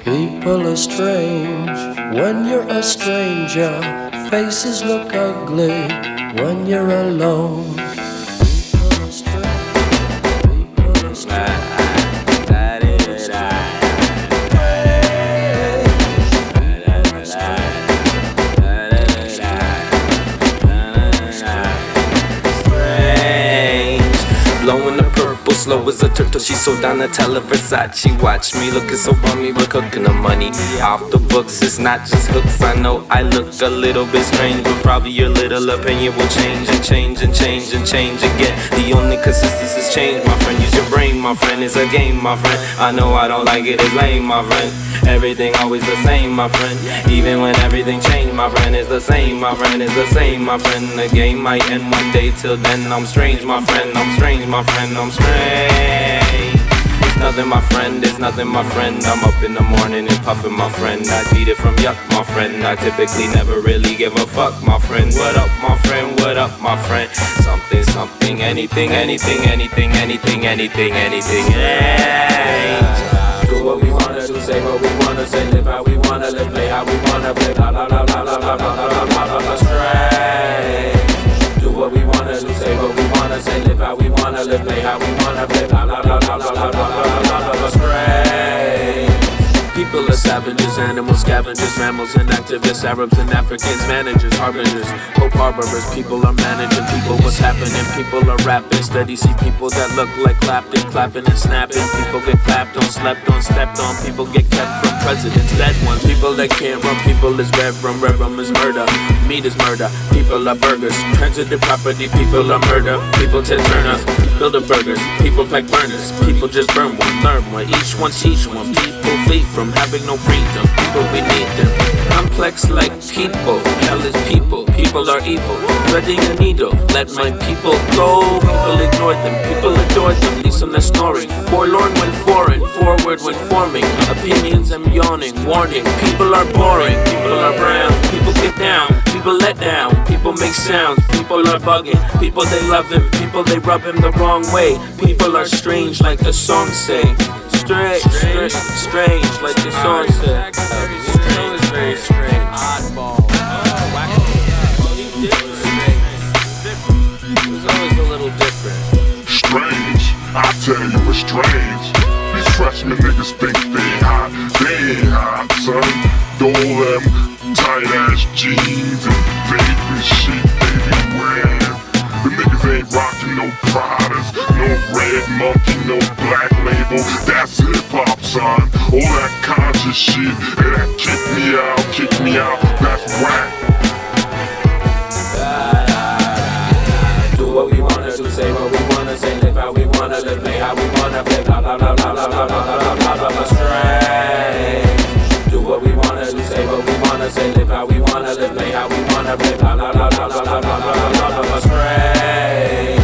People are strange when you're a stranger. Faces look ugly when you're alone. People are strange. People are strange. Blowing the purple, slow as a turtle. She's so down to tell her Versace. Watch me looking so bummy, we're cooking the money off the books. It's not just hooks. I know I look a little bit strange, but probably your little opinion will change and change and change and change again. The only consistency is change, my friend. Use your brain, my friend. It's a game, my friend. I know I don't like it, it's lame, my friend. Everything always the same, my friend. Even when everything changed, my friend, it's the same, my friend, it's the same, my friend. The game might end one day, till then I'm strange, my friend. I'm strange, my friend, I'm strange. It's nothing, my friend, it's nothing, my friend. I'm up in the morning and puffing, my friend. I beat it from yuck, my friend. I typically never really give a fuck, my friend. What up, my friend, what up, my friend? Something, something, anything, anything, anything, anything, anything, anything, do what we wanna do, say what we wanna say, live how we wanna live, play how we wanna play, blah blah blah blah blah blah blah blah blah blah blah. Strange. Do what we wanna do, say what we wanna say, live how we wanna live, play how we wanna play, blah blah blah blah blah blah blah blah blah. Strange. People are savages, animals, scavengers, mammals and activists, Arabs and Africans, managers, harbingers, hope harborers. People are managing people, what's happening? People are rapping, steady see people that look like Clapton, clapping and snapping. People get clapped on, slept on, stepped on. People get kept from presidents, dead ones. People that can't run, people is red rum is murder. Meat is murder, people are burgers. Transitive property, people are murder. People Ted Turner, builder burgers. People pack burners, people just burn one, learn one. Each one teach one, people flee from having no freedom, people we need them. Complex like people, hell is people, people are evil. Threading a needle, let my people go. People ignore them, people adore them, leave some that's snoring. Forlorn when foreign, forward when forming. Opinions I'm yawning, warning. People are boring, people are brown. People get down, people let down. People make sounds, people are bugging. People they love him, people they rub him the wrong way. People are strange like the song say. Strange, like the song said. Very strange. Oddball. It was always a little different. Strange, I tell you it's strange. These freshman niggas think they hot. They ain't hot, son. All them tight ass jeans and baby shit they be wearing. The niggas ain't rocking no Pradas, no red monkey, no black label. That's hip hop, son. All that conscious shit, and that kick me out, that's whack. Do what we wanna do, say what we wanna say, live how we wanna live, play how we wanna play, blah blah blah blah blah blah blah blah blah blah. Strange. Do what we wanna do, say what we wanna say, live how we wanna live, play how we wanna play, blah blah blah blah blah blah blah blah blah blah. Strange.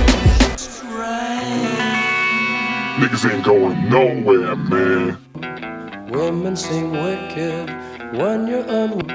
Niggas ain't going nowhere, man. Women seem wicked when you're unwilling.